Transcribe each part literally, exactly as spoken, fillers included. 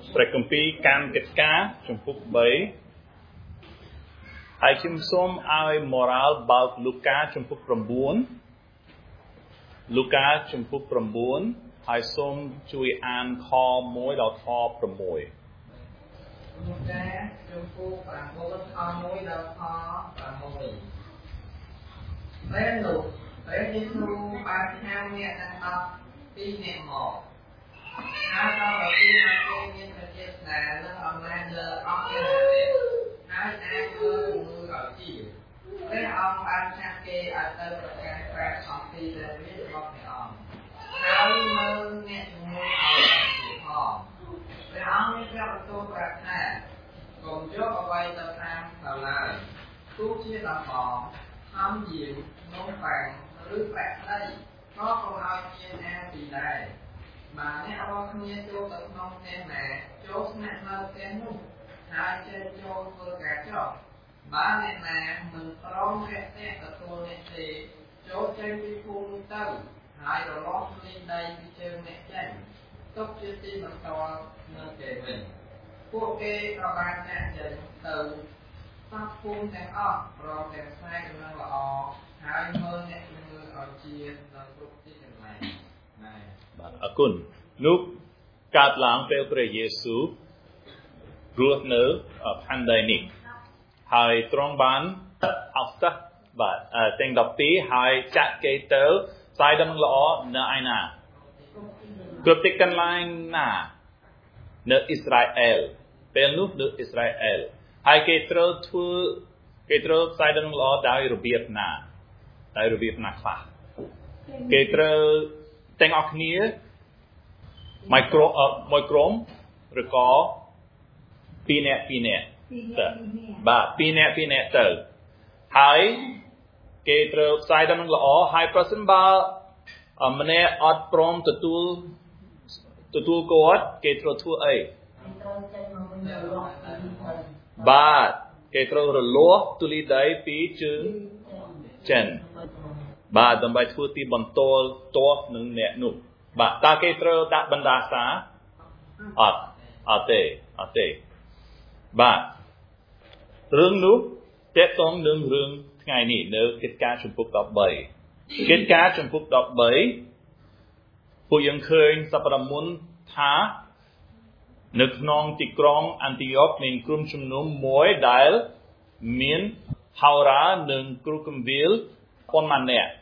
ព្រះគម្ពីរកម្មកិច្ចការជំពូក3ហើយខ្ញុំសូមឲ្យ moral បើកលូកាជំពូក9លូកាជំពូក9ហើយសូមជួយអានខ1ដល់ខ6 លូកាជំពូក9ខ1ដល់ខ6ពេលនោះព្រះយេស៊ូវបានហៅអ្នកទាំងអស់ពីរនាក់មកហើយក៏ប្រទានឲ្យគេមានប្រជាស្ដារនិងអំណាចលើអស់ទាំងអ្នកហើយអាចធ្វើជំនួយឲ្យជាព្រះអង្គបានចាត់គេឲ្យទៅប្រកាសប្រាប់អំពីព្រះរាជរបស់ព្រះអង្គហើយមើលអ្នកជំនួយឲ្យជាផងព្រះអង្គមានព្រះបន្ទូលប្រាប់ថាកុំយកអ្វីទៅតាមទៅឡើយទោះជាដំបងហំយាមនំប៉័ងឬប្រាក់ដីក៏កុំឲ្យមានអានពីដែរបើអ្នករាល់គ្នាចូលទៅក្នុងផ្ទះណាចូលស្នាក់នៅផ្ទះនោះហើយចេញចូលធ្វើការចោះបើអ្នកណាមិនព្រមរាក់ទាក់ទទួលអ្នកទេចូលចេញពីភូមិនោះទៅហើយរលាស់លីដីពីជើងអ្នកចេញទុកជាទីបន្ទាល់នៅគេវិញពួកគេក៏បានចាក់ចេញទៅសពភូមិទាំងអស់ព្រមទាំងផ្សាយដំណឹងល្អហើយមើលអ្នកជំងឺឲ្យជានៅគ្រប់ទីកន្លែងណាបាទអរគុណនោះកើតឡើងពេលព្រះយេស៊ូវរស់នៅផែនដីនេះហើយទ្រង់បានអស្ចារ្យបាទទាំងដប់ពីរហើយចាក់គេទៅផ្សាយដំណឹងល្អនៅឯណាគ្រប់ទីកន្លែងណានៅអ៊ីស្រាអែលពេលនោះនៅអ៊ីស្រាអែលហើយគេត្រូវធ្វើគេត្រូវផ្សាយដំណឹងល្អដោយរបៀបណាដោយរបៀបណាខ្លះគេត្រូវទាំងអស់គ្នាមួយក្រុមមួយក្រុមឬក៏ពីរនាក់ពីរនាក់ទៅបាទពីរនាក់ពីរនាក់ទៅហើយគេត្រូវផ្សាយដំណឹងល្អហើយប្រសិនបើម្នាក់អត់ព្រមទទួលទទួលគាត់គេត្រូវធ្វើអីបាទគេត្រូវរលាស់ទូលីដីពីជើងចិនបាទដើម្បីធ្វើទីបន្ទាល់ទាស់នឹងអ្នកនោះបាទតើគេត្រូវដាក់បណ្ដាសាអត់អត់ទេអត់ទេបាទរឿងនោះតេតងនឹងរឿងថ្ងៃនេះនៅកិច្ចការជំពូក13កិច្ចការជំពូក13ពួកយើងឃើញសប្តាហ៍មុនថានៅក្នុងទីក្រុងអាន់ទីយ៉ូកមានក្រុមជំនុំមួយដែលមានហោរានិងគ្រូគម្ពីរប៉ុន្មាននាក់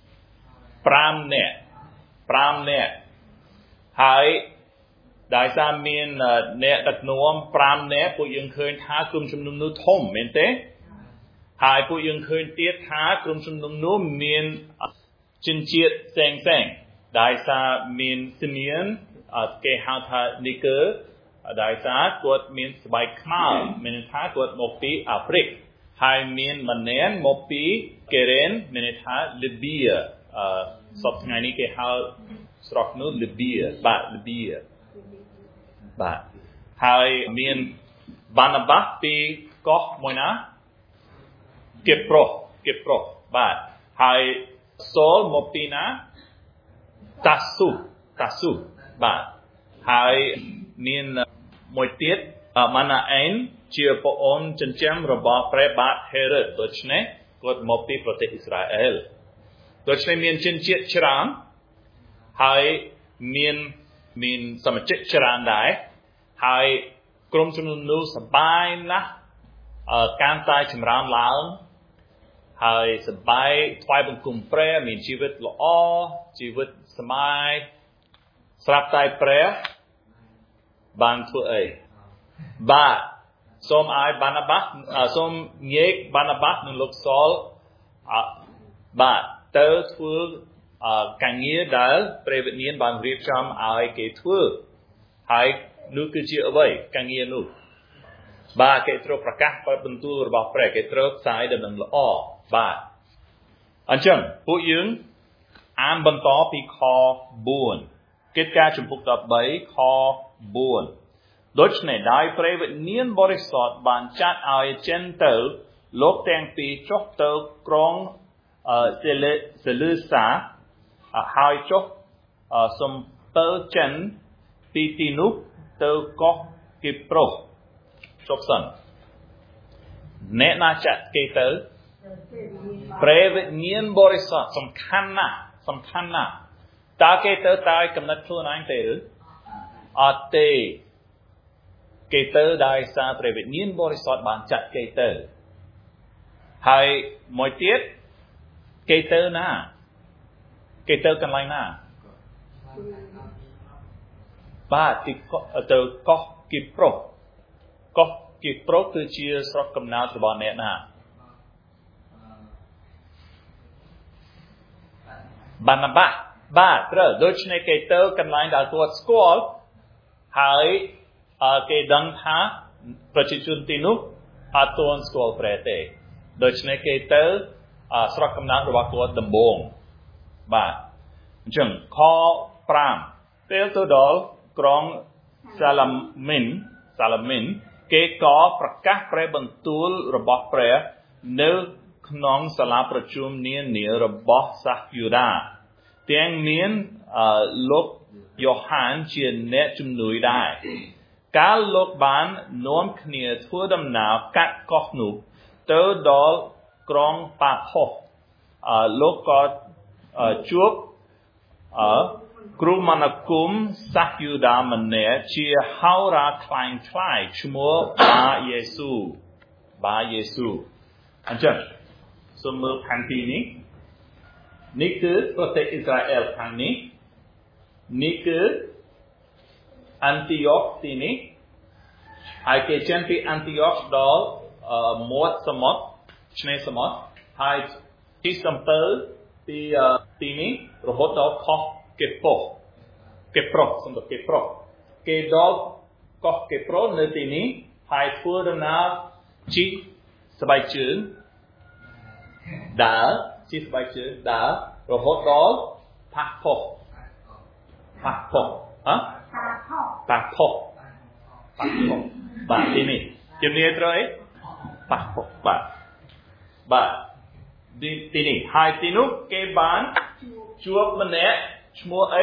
5នាក់5នាក់ហើយដោយសារមានអ្នកដឹកនាំ5នាក់ពួកយើងឃើញថាក្រុមជំនុំនោះធំមែនទេហើយពួកយើងឃើញទៀតថាក្រុមជំនុំនោះមានជនជាតិផ្សេងផ្សេងដោយសារមានស៊ីមៀនគេហៅថានីកើដោយសារគាត់មានស្បែកខ្មៅមានន័យថាគាត់មកពីអាហ្វ្រិកហើយមានម្នាក់មកពីកេរ៉េនមានន័យថាលីប៊ីអឺសពថ្ងៃនេះគេហៅស្រុកនោះលីប៊ីបាទលីប៊ីបាទហើយមានបាណាបាសពីកោះមួយណាគីប្រុសគីប្រុសបាទហើយសូលមកពីណាតាស៊ូតាស៊ូបាទហើយមានមួយទៀតម៉ាណាអេនជាប្អូនចិញ្ចឹមរបស់ព្រះបាទហេរ៉ុតដូច្នេះគាត់មកពីប្រទេសអ៊ីស្រាអែលដូច្នេះមានជនជាតិច្រើនហើយមានមានសមាជិកច្រើនដែរហើយក្រុមជំនុំនោះសប្បាយណាស់កាន់តែចម្រើនឡើងហើយសប្បាយថ្វាយបង្គំព្រះមានជីវិតល្អជីវិតស្មាយស្រាប់តែព្រះបានធ្វើអីបាទសូមឲ្យបាណាបាសសូមញែកបាណាបាសនិងលោកសលបាទទៅធ្វើការងារដែលព្រះវិញ្ញាណបានរៀបចំឲ្យគេធ្វើហើយនោះគឺជាអ្វីការងារនោះបាទគេត្រូវប្រកាសបន្ទូលរបស់ព្រះគេត្រូវផ្សាយដំណឹងល្អបាទអញ្ចឹងពួកយើងអានបន្តពីខ4កិច្ចការជំពូក13ខ4ដូច្នេះដោយព្រះវិញ្ញាណបរិសុទ្ធបានចាត់ឲ្យចេញទៅលោកទាំងពីរចុះទៅក្រុងសេលូសាហើយចុះសំពើចិនពីទីនោះទៅកោះគេប្រុសជប់សិនអ្នកណាចាត់គេទៅព្រះវិញ្ញាណបរិសុទ្ធសំខាន់ណាស់សំខាន់ណាស់តើគេទៅតែកំណត់ខ្លួនឯងទេឬអត់ទេគេទៅដោយសារព្រះវិញ្ញាណបរិសុទ្ធបានចាត់គេទៅហើយមួយទៀតគេទៅណាគេទៅកន្លែងណាបាទទីទៅកោះគីប្រុសកោះគីប្រុសគឺជាស្រុកកំណើតរបស់អ្នកណាបាណាបាបាទត្រូវដូច្នេះគេទៅកន្លែងដែលគាត់ស្គាល់ហើយគេដឹងថាប្រជាជនទីនោះអត់ទាន់ស្គាល់ព្រះទេដូច្នេះគេទៅស្រុកកំណើតរបស់គាត់ដំបូងបាទអញ្ចឹងខfiveពេលទៅដល់ក្រុងសាឡាមីនសាឡាមីនគេក៏ប្រកាសព្រះបន្ទូលរបស់ព្រះនៅក្នុងសាលាប្រជុំនានារបស់សាសយូដាទាំងមានលោកយ៉ូហានជាអ្នកជំនួយដែរកាលលោកបាននាំគ្នាធ្វើដំណើរកាត់កោះនោះទៅដល់ក្រុងប៉ាផូសលោកក៏ជួបគ្រូមន្តគុំសាសយូដាម្នាក់ជាហោរាខ្លាំងខ្លាយឈ្មោះបាយេស៊ូបាយេស៊ូអញ្ចឹងសូមមើលផែនទីនេះនេះគឺប្រទេសអ៊ីស្រាអែលខាងនេះនេះគឺអាន់ទីយ៉ូកទីនេះហើយគេចេញពីអាន់ទីយ៉ូកដល់មាត់សមុទ្រឆ្នេរសមុទ្រហើយទីសំពើទីទីនេះរហូតដល់ខុសគេប្រុសគេប្រុសសំដៅគេប្រុសគេដល់កោះគេប្រុសនៅទីនេះហើយធ្វើដំណើរជិះស្បែកជើងដើរជិះស្បែកជើងដើររហូតដល់ប៉ាផុសប៉ាផុសហ៎ប៉ាផុសប៉ាផុសបាទទីនេះជំនាញត្រូវអីប៉ាផុសបាទបាទទីនេះហើយទីនោះគេបានជួបម្នាក់ឈ្មោះអី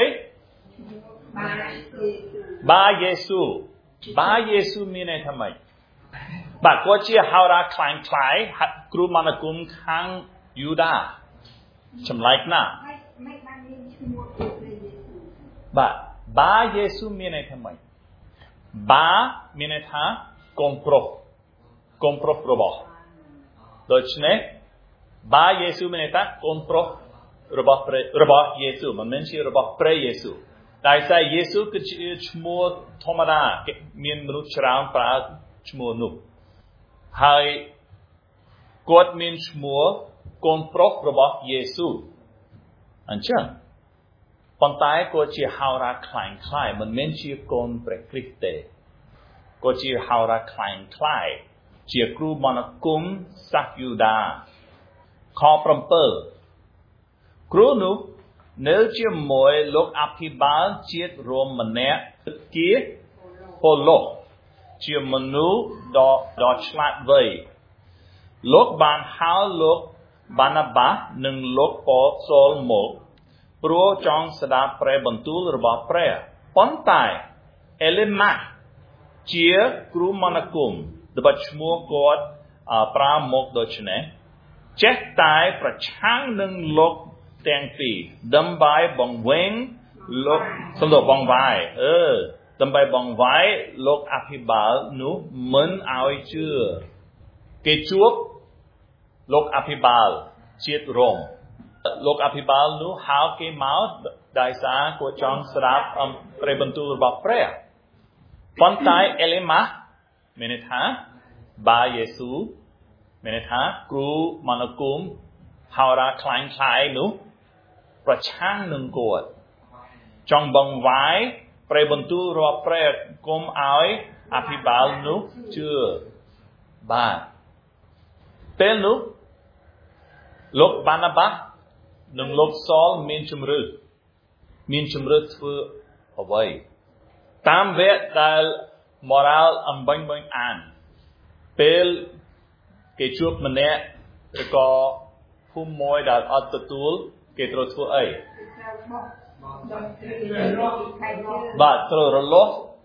បាយេស៊ូបាយេស៊ូមានន័យថាម៉េចបាទគាត់ជាហោរាខ្លាំងខ្លាយគ្រូមន្តគុំខាងយូដាចម្លែកណាស់មិនបានមានឈ្មោះព្រះយេស៊ូបាទបាយេស៊ូមានន័យថាម៉េចបាមានន័យថាកូនប្រុសកូនប្រុសរបស់ដូច្នេះបាយេស៊ូមានន័យថាកូនប្រុសរបស់របស់យេស៊ូមិនមែនជារបស់ព្រះយេស៊ូតែតែយេស៊ូគឺជាឈ្មោះធម្មតាមានមនុស្សច្រើនប្រើឈ្មោះនោះហើយគាត់មានឈ្មោះកូនប្រុសរបស់យេស៊ូអញ្ចឹងប៉ុន្តែគាត់ជាហោរាខ្លាំងខ្លាយមិនមែនជាកូនព្រះគ្រីស្ទទេគាត់ជាហោរាខ្លាំងខ្លាយជាគ្រូមន្តគុំសាសយូដាខsevenគ្រូនោះនៅជាមួយលោកអភិបាលជាតិរ៉ូមម្នាក់ជាប៉ូឡូសជាមនុស្សដ៏ដ៏ឆ្លាតវៃលោកបានហៅលោកបាណាបានិងលោកប៉ូសូលមកព្រោះចង់ស្ដាប់ព្រះបន្ទូលរបស់ព្រះប៉ុន្តែអេលីម៉ាស់ជាគ្រូមន្តគុំដែលឈ្មោះគាត់ប្រើមកដូចនេះចេះតែប្រឆាំងនឹងលោកទាំងពីរដើម្បីបង្វែងលោកសំដៅបង្វាយអឺដើម្បីបង្វាយលោកអភិបាលនោះមិនឲ្យជឿគេជួបលោកអភិបាលជាតិរ៉ូមលោកអភិបាលនោះហៅគេមកដោយសារគាត់ចង់ស្ដាប់ព្រះបន្ទូលរបស់ព្រះប៉ុន្តែអេលីម៉ាស់មានន័យថាបាយេស៊ូមានន័យថាគ្រូមន្តគុំហោរាខ្លាំងខ្លាយនោះប្រឆាំងនឹងគាត់ចង់បង្វាយព្រះបន្ទូលរបស់ព្រះគុំឲ្យអភិបាលនោះជឿបាទពេលនោះលោកបាណាបានិងលោកសូលមានជំរឿមានជំរឿធ្វើអ្វីតាមវគ្គដែលម៉ូរ៉ាល់អំបញ្ញមិញអានពេលគេជួបម្នាក់ឬក៏ភូមិមួយដែលអត់ទទួលគេត្រូវធ្វើអីបាទត្រូវរលាស់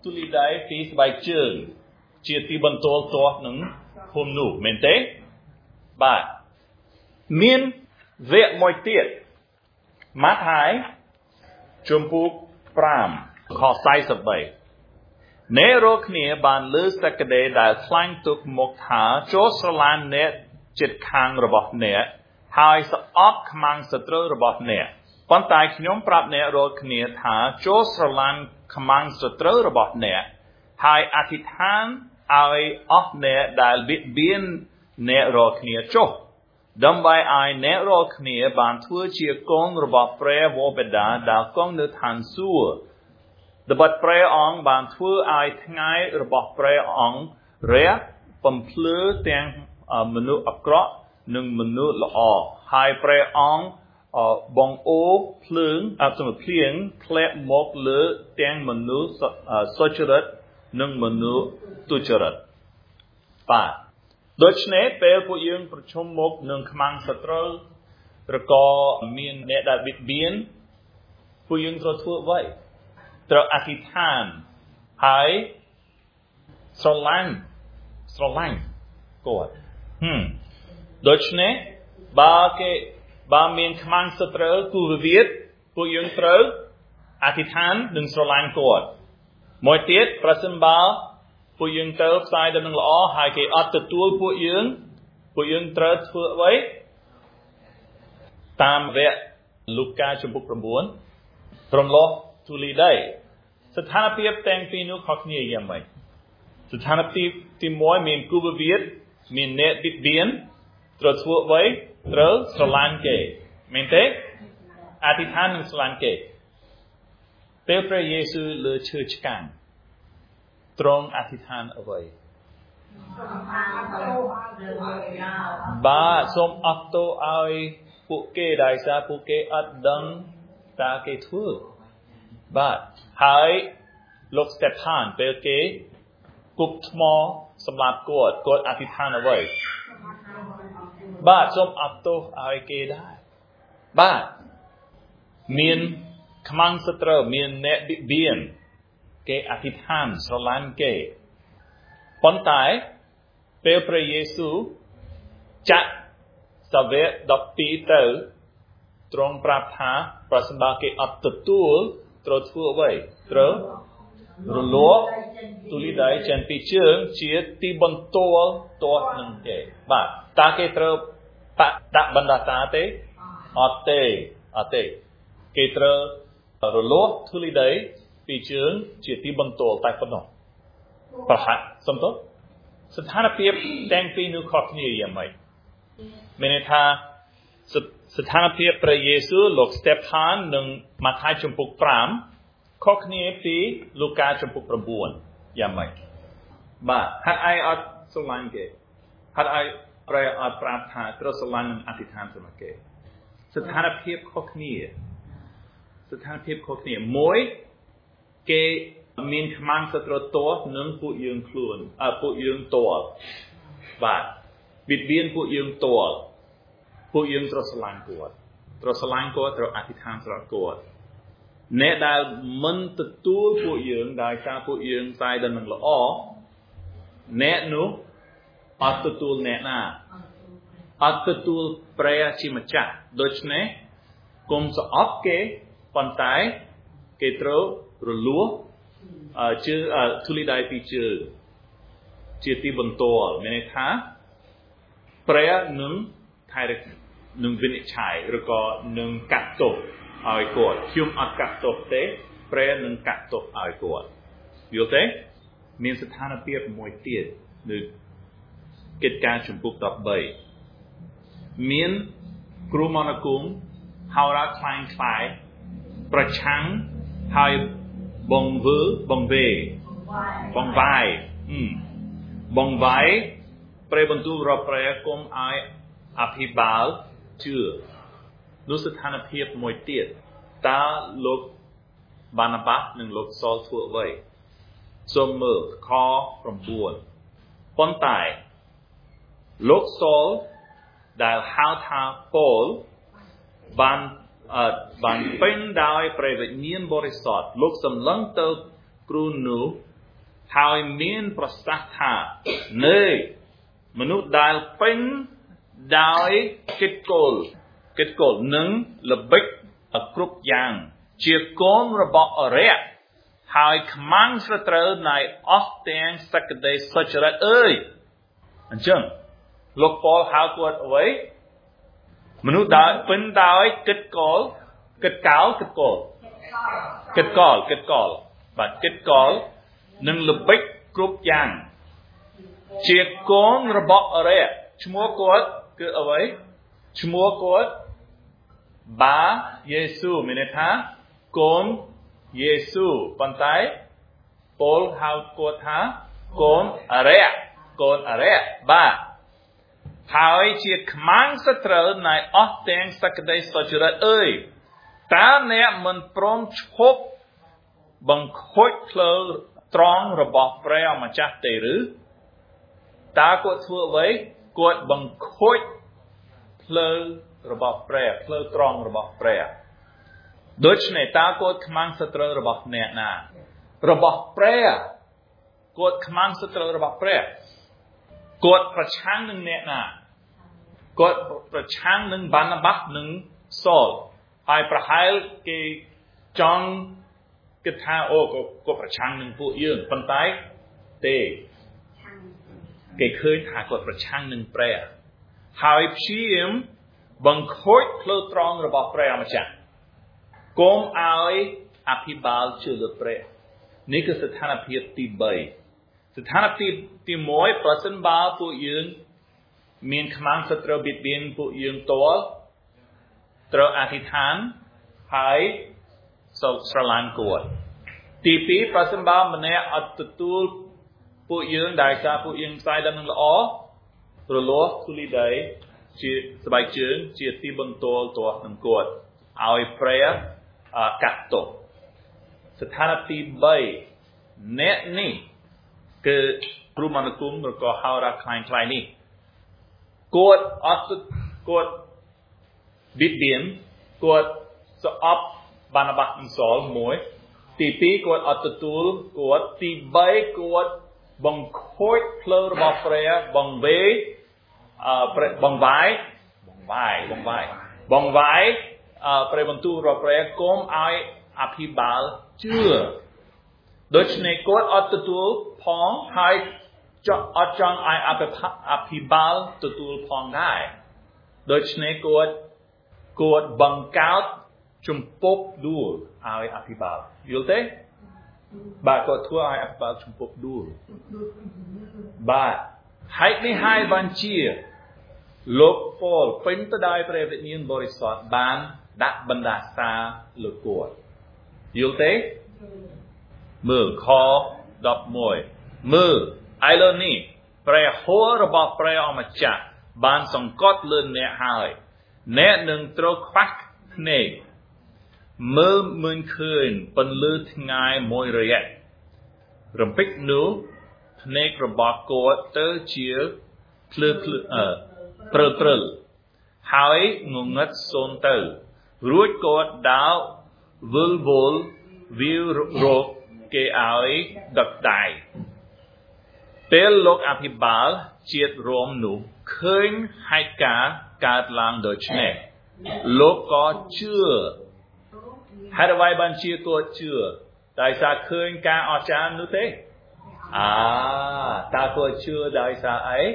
ទូលីដៃពីស្បែកជើងជាទីបន្ទាល់ទាស់នឹងភូមិនោះមែនទេបាទមានវគ្គមួយទៀតម៉ាថាយជំពូក5ខสี่สิบสามអ្នករាល់គ្នាបានលើសក្តិដែលខ្លាញ់ទុកមកថាចូលស្រឡាញ់អ្នកជិតខាងរបស់អ្នកហើយស្អប់ខ្មាំងសត្រូវរបស់អ្នកប៉ុន្តែខ្ញុំប្រាប់អ្នករាល់គ្នាថាចូលស្រឡាញ់ខ្មាំងសត្រូវរបស់អ្នកហើយអធិដ្ឋានឲ្យអស់អ្នកដែលបៀតបៀនអ្នករាល់គ្នាចុះដើម្បីឲ្យអ្នករាល់គ្នាបានធ្វើជាកូនរបស់ព្រះវរបិតាដែលគង់នៅឋានសួគ៌ត្បិតព្រះអង្គបានធ្វើឲ្យថ្ងៃរបស់ព្រះអង្គរះបំភ្លឺទាំងមនុស្សអាក្រក់និងមនុស្សល្អហើយព្រះអង្គបងអូភ្លើងអត់សំភ្លៀងធ្លាក់មកលើទាំងមនុស្សសុចរិតនិងមនុស្សទុច្ចរិតបាទដូច្នេះពេលពួកយើងប្រជុំមកនឹងខ្មាំងសត្រូវឬក៏មានអ្នកដែលបៀតបៀនពួកយើងត្រូវធ្វើអ្វីត្រូវអធិដ្ឋានហើយស្រឡាញ់ស្រឡាញ់គាត់ហឹមដូច្នេះបើគេបើមានខ្មាំងសត្រូវគូវិវាទពួកយើងត្រូវអធិដ្ឋាននិងស្រឡាញ់គាត់មួយទៀតប្រសិនបើពួកយើងទៅផ្សាយដំណឹងល្អហើយគេអត់ទទួលពួកយើងពួកយើងត្រូវធ្វើអ្វីតាមវគ្គលូកាជំពូក9រំលោះទូលីដីស្ថានភាពទាំងពីរនោះខុសគ្នាយ៉ាងម៉េចស្ថានភាពទីមួយមានគូវិវាទមានអ្នកបៀតបៀនត្រូវធ្វើអ្វីត្រូវស្រឡាញ់គេមែនទេអធិដ្ឋាននឹងស្រឡាញ់គេពេលព្រះយេស៊ូវលើឈើឆ្កាងទ្រង់អធិដ្ឋានអ្វីបាទសូមអត់ទោសឲ្យពួកគេដោយសារពួកគេអត់ដឹងតើគេធ្វើបាទហើយលោកស្តេផានពេលគេគប់ថ្មសម្រាប់គាត់គាត់អធិដ្ឋានអ្វីបាទសូមអត់ទោសឲ្យគេដែរបាទមានខ្មាំងសត្រូវមានអ្នកបៀតបៀនគេអធិដ្ឋានស្រឡាញ់គេប៉ុន្តែពេលព្រះយេស៊ូវចាក់សាវកដប់ពីរទៅទ្រង់ប្រាប់ថាប្រសិនបើគេអត់ទទួលត្រូវធ្វើអ្វីត្រូវរលាស់ទូលីដៃចេញពីជើងជាទីបន្ទាល់ទាស់នឹងគេបាទតើគេត្រូវដាក់បណ្ដាតាទេអត់ទេអត់ទេគេត្រូវរលាស់ទូលីដៃពីជើងជាទីបន្ទាល់តែប៉ុណ្ណោះប្រហាក់សំទោសស្ថានភាពទាំងពីរនោះខុសគ្នាយ៉ាងម៉េចមានន័យថាស្ថានភាពព្រះយេស៊ូវលោកស្តេផាននិងម៉ាថាយជំពូក5ខុសគ្នាពីលូកាជំពូក9យ៉ាងម៉េចបាទហេតុអីអត់ស្រឡាញ់គេហេតុអីព្រះអត់ប្រាប់ថាត្រូវស្រឡាញ់និងអធិដ្ឋានសម្រាប់គេស្ថានភាពខុសគ្នាស្ថានភាពខុសគ្នាមួយគេមានខ្មាំងសត្រូវទាស់នឹងពួកយើងខ្លួនអើពួកយើងទាស់បាទបៀតបៀនពួកយើងទាស់ពួកយើងត្រូវស្រឡាញ់គាត់ត្រូវស្រឡាញ់គាត់ត្រូវអធិដ្ឋានសម្រាប់គាត់អ្នកដែលមិនទទួលពួកយើងដោយសារពួកយើងផ្សាយដំណឹងល្អអ្នកនោះអត់ទទួលអ្នកណាអត់ទទួលព្រះជាម្ចាស់ដូច្នេះគុំស្អប់គេប៉ុន្តែគេត្រូវរលាស់ជើទូលីដៃពីជើងជាទីបន្ទាល់មានន័យថាព្រះនឹងថែរក្សានឹងវិនិច្ឆ័យឬក៏នឹងកាត់ទោសឲ្យគាត់ខ្ញុំអត់កាត់ទោសទេព្រះនឹងកាត់ទោសឲ្យគាត់យល់ទេមានស្ថានភាពមួយទៀតនៅកិច្ចការជំពូក13មានគ្រូមន្តអាគមហៅរ៉ាខ្លាំងខ្លាយប្រឆាំងហើយបងវើបងវេបងវាយបងវាយព្រះបន្ទូលរបស់ព្រះគុំឲ្យអភិបាលជឿនោះស្ថានភាពមួយទៀតតើលោកបាណាបានិងលោកសលធ្វើអ្វីសូមមើលខ9ប៉ុន្តែលោកសលដែលហៅថាប៉ូលបានបានពេញដោយព្រះវិញ្ញាណបរិសុទ្ធលោកសម្លឹងទៅគ្រូនោះហើយមានប្រសាសន៍ថានៃមនុស្សដែលពេញដោយកិត្តគោលកិត្តគោលនិងល្បិចគ្រប់យ៉ាងជាកូនរបស់អរិយហើយខ្មាំងស្រត្រូវនៃអស់ទាំងសក្តិសុចរិតអើយអញ្ចឹងលោកប៉ូលហៅគាត់អ្វីមនុស្សដែលពេញដោយកិត្តគោលកិត្តកោលកិត្តគោលកិត្តកោលកិត្តកោលបាទកិត្តកោលនិងល្បិចគ្រប់យ៉ាងជាកូនរបស់អរិយឈ្មោះគាត់គឺអ្វីឈ្មោះគាត់បាយេស៊ូមានន័យថាកូនយេស៊ូប៉ុន្តែប៉ូលហៅគាត់ថាកូនអរិយកូនអរិយបាទហើយជាខ្មាំងសត្រូវនៃអស់ទាំងសក្តិសុចរិតអើយតើអ្នកមិនព្រមឈប់បង្ខូចផ្លូវត្រង់របស់ព្រះម្ចាស់ទេឬតើគាត់ធ្វើអ្វីគាត់បង្ខូចផ្លូវរបស់ព្រះផ្លូវត្រង់របស់ព្រះដូច្នេះតើគាត់ខ្មាំងសត្រូវរបស់អ្នកណារបស់ព្រះគាត់ខ្មាំងសត្រូវរបស់ព្រះគាត់ប្រឆាំងនឹងអ្នកណាគាត់ប្រឆាំងនឹងបាណាបាសនិងសូលហើយប្រហែលគេចង់គិតថាអូគាត់ប្រឆាំងនឹងពួកយើងប៉ុន្តែទេគេឃើញថាគាត់ប្រឆាំងនឹងព្រះហើយព្យាយាមបង្ខូចផ្លូវត្រង់របស់ព្រះម្ចាស់កុំឲ្យអភិបាលជឿលើព្រះនេះគឺស្ថានភាពទីបីស្ថានភាពទីមួយប្រសិនបើពួកយើងមានខ្មាំងសត្រូវបៀតបៀនពួកយើងតលត្រូវអធិដ្ឋានហើយស្រឡាញ់គាត់ទីពីរប្រសិនបើម្នាក់អត់ទទួលពួកយើងដែលថាពួកយើងផ្សាយដំណឹងល្អរលាស់ធូលីដីជាស្បែកជើងជាទីបន្ទាល់ទាស់នឹងគាត់ឲ្យព្រះកាត់ទោសស្ថានភាពទីបីអ្នកនេះគឺព្រមអនុគមឬក៏ហៅរ៉ាខ្លាំងខ្លាំងនេះគាត់អត់គាត់បៀតបៀនគាត់ស្អប់បាណាបាសនិងសូលមួយទីពីរគាត់អត់ទទួលគាត់ទីបីគាត់បង្ខូចផ្លូវរបស់ព្រះបង្វេអឺបង្វាយបង្វាយបង្វាយបង្វាយអឺព្រះបន្ទូលរបស់ព្រះគុំឲ្យអភិបាលជឿដូច្នេះគាត់អត់ទទួលផងហើយអត់ចង់ឲ្យអភិបាលទទួលផងដែរដូច្នេះគាត់គាត់បង្កើតជំពប់ដួលឲ្យអភិបាលយល់ទេបាទគាត់ធ្វើឲ្យអភិបាលជំពប់ដួលបាទហេតុនេះហើយបានជាលោកប៉ូលពេញទៅដោយព្រះវិញ្ញាណបរិសុទ្ធបានដាក់បណ្ដាសាលើគាត់យល់ទេមើលខដប់មួយមើលឥឡូវនេះព្រះហូររបស់ព្រះអម្ចាស់បានសង្កត់លើអ្នកហើយអ្នកនឹងត្រូវខ្វះភ្នែកមើលមិនឃើញពន្លឺថ្ងៃមួយរយៈរំពេចនោះភ្នែករបស់គាត់ទៅជាភ្លឺភ្លឺអឺព្រើព្រើហើយងងឹតសូន្យទៅរួចគាត់ដើរវិលវល់វារោគគេឲ្យដឹកដៃពេលលោកអភិបាលជាតិរមនោះឃើញហេតុការណ៍កើតឡើងដូច្នេះលោកក៏ជឿហេតុអ្វីបានជាគាត់ជឿដោយសារឃើញការអស្ចារ្យនោះទេអាតើគាត់ជឿដោយសារអី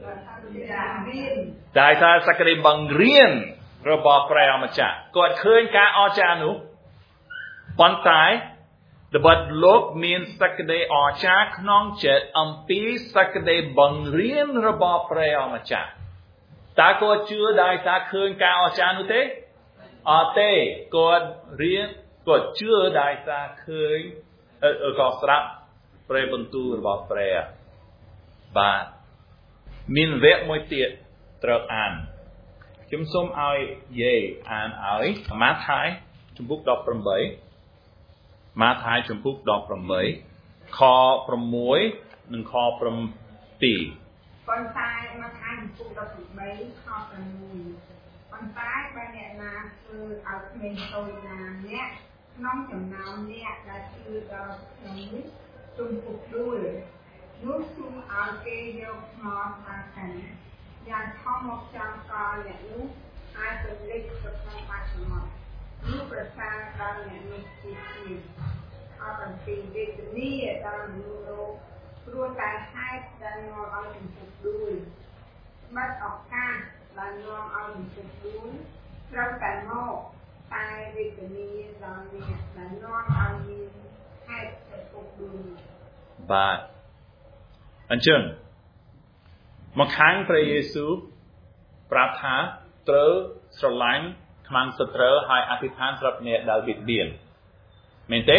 ដោយសារសក្តិបង្រៀនរបស់ព្រះអម្ចាស់គាត់ឃើញការអស្ចារ្យនោះប៉ុន្តែត្បិតលោកមានសក្តិអស្ចារ្យក្នុងចិត្តអំពីសក្តិបង្រៀនរបស់ព្រះអម្ចាស់តើគាត់ជឿដោយសារឃើញការអស្ចារ្យនោះទេអត់ទេគាត់រៀនគាត់ជឿដោយសារឃើញក៏ស្ដាប់ព្រះបន្ទូលរបស់ព្រះបាទមានវគ្គមួយទៀតត្រូវអានខ្ញុំសូមឲ្យយាយអានឲ្យម៉ាថាយជំពូកដប់ប្រាំបីម៉ាថាយជំពូកដប់ប្រាំបីខប្រាំមួយនិងខប្រាំពីរប៉ុន្តែម៉ាថាយជំពូកដប់ប្រាំបីខប្រាំមួយប៉ុន្តែបើអ្នកណាធ្វើឲ្យក្មេងតូចណាអ្នកក្នុងចំណោមអ្នកដែលជឿដល់ខ្ញុំនេះ chung phục đuôi nước xuống ở cây dâu ngọt và cảnh dàn không một trăm co nhận nước hai tuần lịch của con bạch mọt nước và xa cao nhận nước chỉ chỉ ở phần kỳ về từ ni ở trong lưu đô luôn tại hai đàn ngọt ở chung phục đuôi bắt ọc ca là ngọt ở chung phục đuôi trong cảnh mộ tai về từ ni là nhẹ là ngọt ở nhìn hai chung phục đuôi và anh chân một thángព្រះយេស៊ូវប្រាប់ថាត្រូវស្រឡាញ់ខ្មាំងសត្រូវហើយអធិដ្ឋានសម្រាប់អ្នកដែលបៀតបៀនមែនទេ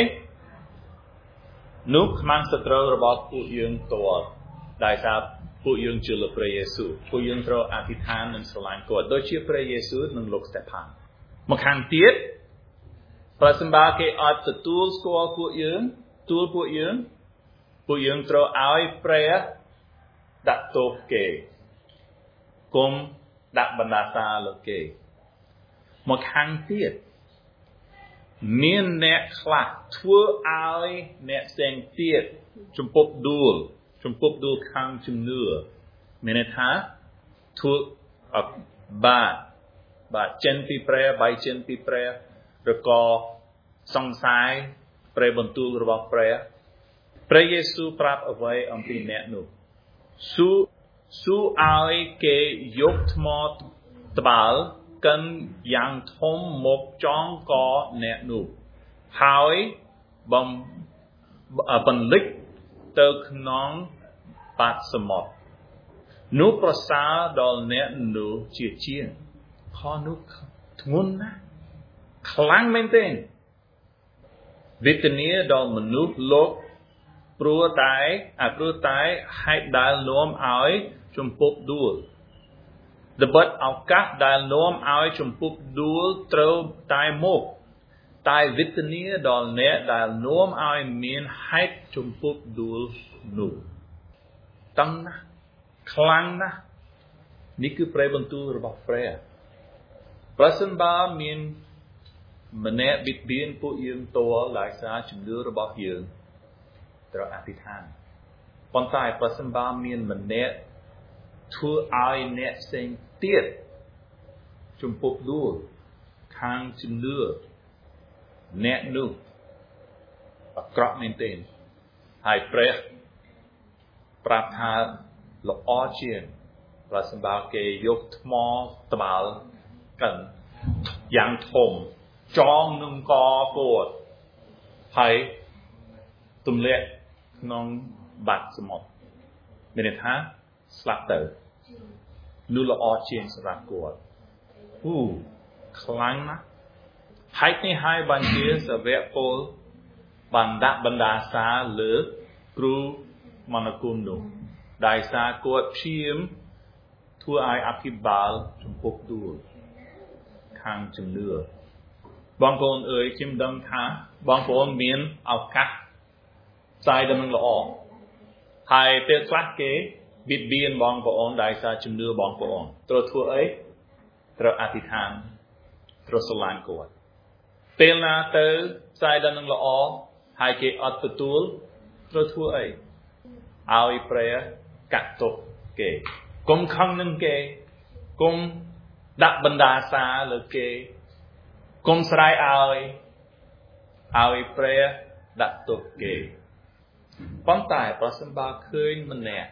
នោះខ្មាំងសត្រូវរបស់ពួកយើងតើដែលថាពួកយើងជឿលើព្រះយេស៊ូវពួកយើងត្រូវអធិដ្ឋាននិងស្រឡាញ់គាត់ដូចជាព្រះយេស៊ូវនិងលោកស្តេផានមកខាងទៀតប្រសិនបើគេអត់ទទួលស្គាល់ពួកយើងទួលពួកយើងពួកយើងត្រូវឲ្យព្រះដាក់ទោសគេគុំដាក់បណ្ដាសាលើគេមកខាងទៀតមានអ្នកខ្លះធ្វើឲ្យអ្នកផ្សេងទៀតចំពប់ដួលចំពប់ដួលខាងជំនឿមានន័យថាធ្វើបាបបាទចិនពីព្រះបាយចិនពីព្រះឬក៏សង្ស័យព្រះបន្ទូលរបស់ព្រះព្រះយេស៊ូវប្រាប់អ្វីអំពីអ្នកនោះស៊ូស៊ូឲ្យគេយកថ្មត្បាល់កិនយ៉ាងធំមកចងកអ្នកនោះហើយបំបន្លិចទៅក្នុងបាតសមុទ្រនោះប្រសើរដល់អ្នកនោះជាជាងខនោះធ្ងន់ណាស់ខ្លាំងមែនទេវេទនាដល់មនុស្សលោកព្រោះតែអាព្រោះតែហេតុដែលនាំឲ្យជំពប់ដួលត្បិតឱកាសដែលនាំឲ្យជំពប់ដួលត្រូវតែមកតែវេទនាដល់អ្នកដែលនាំឲ្យមានហេតុជំពប់ដួលនោះតឹងណាស់ខ្លាំងណាស់នេះគឺព្រះបន្ទូលរបស់ព្រះប្រសិនបើមានម្នាក់បិទបៀនពួកយើងតលដោយសារជំនឿរបស់យើងត្រូវអធិដ្ឋានប៉ុន្តែប្រសិនបើមានម្នាក់ធ្វើឲ្យអ្នកផ្សេងទៀតជំពប់ដួលខាងជំនឿអ្នកនោះអាក្រក់មែនទេហើយព្រះប្រាប់ថាល្អជាងប្រសិនបើគេយកថ្មត្បាល់កិនយ៉ាងធំចងនឹងកគាត់ហើយទម្លាក់ក្នុងបាត់សមុទ្រមានន័យថាស្លាប់ទៅនោះល្អជាងសម្រាប់គាត់ហ៊ូខ្លាំងណាស់ហេតុនេះហើយបានជាសាវកពលបានដាក់បណ្ដាសាលើគ្រូមន្តគុណនោះដោយសារគាត់ព្យាយាមធ្វើឲ្យអភិបាលចំពោះដួលខាងជំនឿបងប្អូនអើយខ្ញុំដឹងថាបងប្អូនមានឱកាសផ្សាយដំណឹងល្អហើយពេលខ្លះគេបៀតបៀនបងប្អូនដោយសារជំនឿបងប្អូនត្រូវធ្វើអីត្រូវអធិដ្ឋានត្រូវស្រឡាញ់គាត់ពេលណាទៅផ្សាយដំណឹងល្អហើយគេអត់ទទួលត្រូវធ្វើអីឲ្យព្រះកាត់ទោសគេកុំខឹងនឹងគេកុំដាក់បណ្ដាសាលើគេកុំស្រែកឲ្យឲ្យព្រះដាក់ទោសគេប៉ុន្តែប្រសិនបើឃើញម្នាក់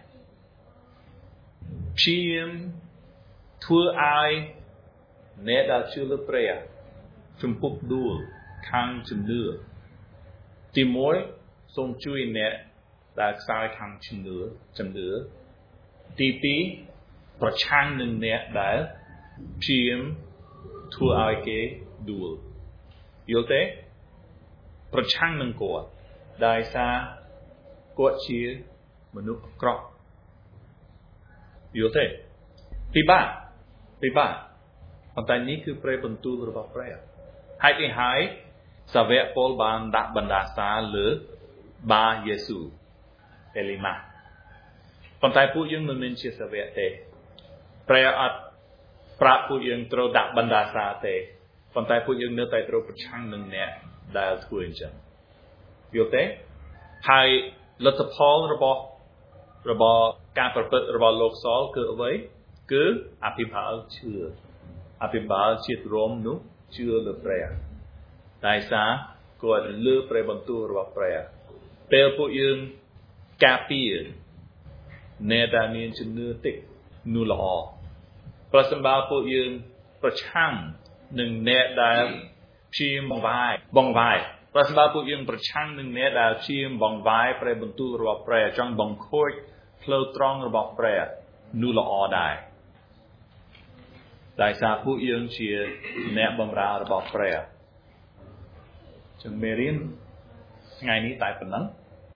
ព្យាយាមធ្វើឲ្យអ្នកដែលជឿលើព្រះជំពប់ដួលខាងជំនឿទីមួយសូមជួយអ្នកដែលខ្សោយខាងជំនឿជំនឿទីពីរប្រឆាំងនឹងអ្នកដែលព្យាយាមធ្វើឲ្យគេដួលយល់ទេប្រឆាំងនឹងគាត់ដោយសារគាត់ជាមនុស្សអាក្រក់យល់ទេពិបាកពិបាកប៉ុន្តែនេះគឺព្រះបន្ទូលរបស់ព្រះហេតុនេះហើយសាវកពលបានដាក់បណ្ដាសាលើបាយេស៊ូវអេលីម៉ាប៉ុន្តែពួកយើងមិនមែនជាសាវកទេព្រះអត់ប្រាប់ពួកយើងត្រូវដាក់បណ្ដាសាទេប៉ុន្តែពួកយើងនៅតែត្រូវប្រឆាំងនឹងអ្នកដែលធ្វើអញ្ចឹងយល់ទេហើយលទ្ធផលរបស់របស់ការប្រព្រឹត្តរបស់លោកសលគឺអ្វីគឺអភិបាលជឿអភិបាលជាតិរ៉ូមនោះជឿលើព្រះតែសារគាត់លើព្រះបន្ទូលរបស់ព្រះពេលពួកយើងការពារអ្នកដែលមានជំនឿតិចនោះល្អប្រសិនបើពួកយើងប្រឆាំងនឹងអ្នកដែលព្យាយាមបង្វាយបង្វាយប្រសិនបើពួកយើងប្រឆាំងនឹងអ្នកដែលព្យាយាមបង្វាយព្រះបន្ទូលរបស់ព្រះចង់បង្ខូចផ្លូវត្រង់របស់ព្រះនោះល្អដែរតែសារពួកយើងជាអ្នកបម្រើរបស់ព្រះចឹងមេរៀនថ្ងៃនេះតែប៉ុណ្ណឹង